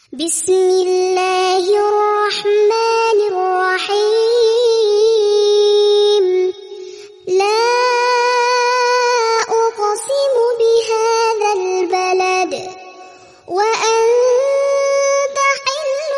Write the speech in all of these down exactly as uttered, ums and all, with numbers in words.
بسم الله الرحمن الرحيم. لا أقسم بهذا البلد وأنت حل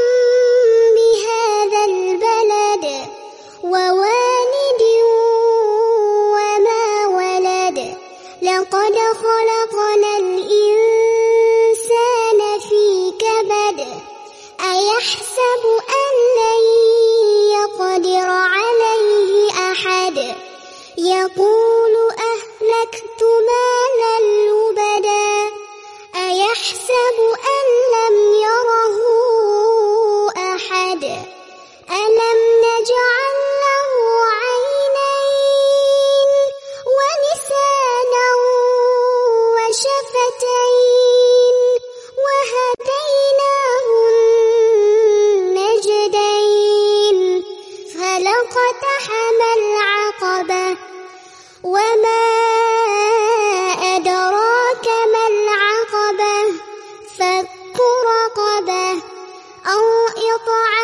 بهذا البلد ووالد وما ولد. لقد خلقنا الإنسان في كبد. أيحسب أن لن يقدر عليه أحد. يقول أهلكت مالا لبدا. أيحسب أن لم يره أحد. ألم نجعل له عينين ولسانا وشفتين وهديناه النجدين. فلاقتحم العقبة وما أدراك ما العقبة. فك رقبة أو إطعام